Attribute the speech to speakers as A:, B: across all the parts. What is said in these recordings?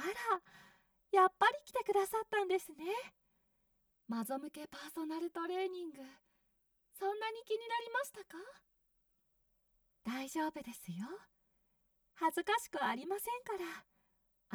A: ら、やっぱり来てくださったんですね。マゾ向けパーソナルトレーニング、そんなに気になりましたか？大丈夫ですよ。恥ずかしくありませんから、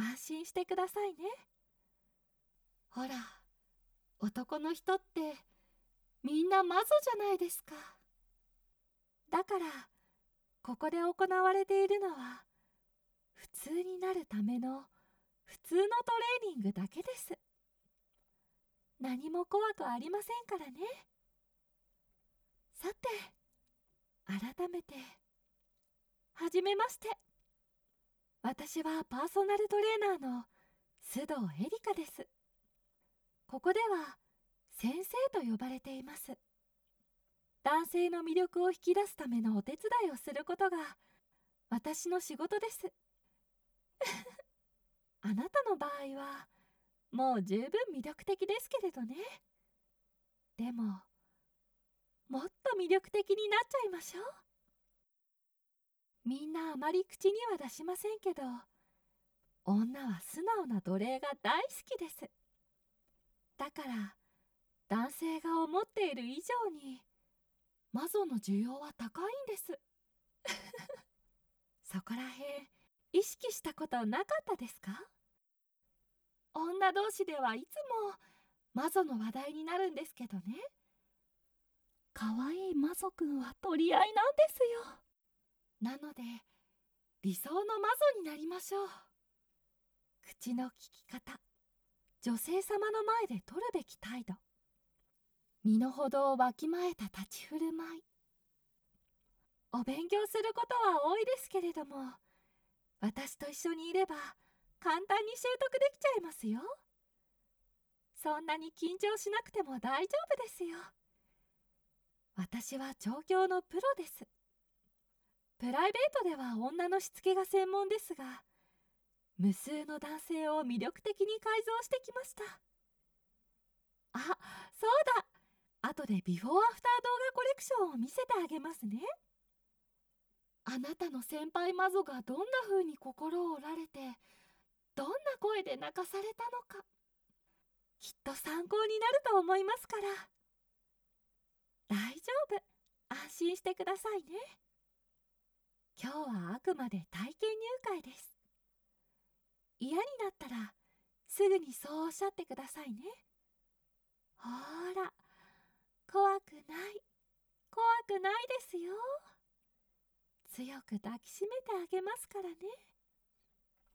A: 安心してくださいね。ほら、男の人ってみんなマゾじゃないですか。だから、ここで行われているのは、普通になるための普通のトレーニングだけです。何も怖くありませんからね。さて、改めて、はじめまして。私はパーソナルトレーナーの須藤エリカです。ここでは先生と呼ばれています。男性の魅力を引き出すためのお手伝いをすることが私の仕事です。あなたの場合はもう十分魅力的ですけれどね。でも、もっと魅力的になっちゃいましょう。みんなあまり口には出しませんけど、女は素直な奴隷が大好きです。だから男性が思っている以上にマゾの需要は高いんです。そこらへん意識したことなかったですか？女同士ではいつもマゾの話題になるんですけどね。かわいいマゾくんは取り合いなんですよ。なので理想のマゾになりましょう。口の利き方、女性様の前で取るべき態度、身の程をわきまえた立ち振る舞い。お勉強することは多いですけれども、私と一緒にいれば簡単に習得できちゃいますよ。そんなに緊張しなくても大丈夫ですよ。私は調教のプロです。プライベートでは女のしつけが専門ですが、無数の男性を魅力的に改造してきました。あ、そうだ。後でビフォーアフター動画コレクションを見せてあげますね。あなたの先輩マゾがどんな風に心を折られて、どんな声で泣かされたのか、きっと参考になると思いますから。大丈夫。安心してくださいね。今日はあくまで体験入会です。嫌になったらすぐにそうおっしゃってくださいね。ほーら、怖くない、怖くないですよ。強く抱きしめてあげますからね。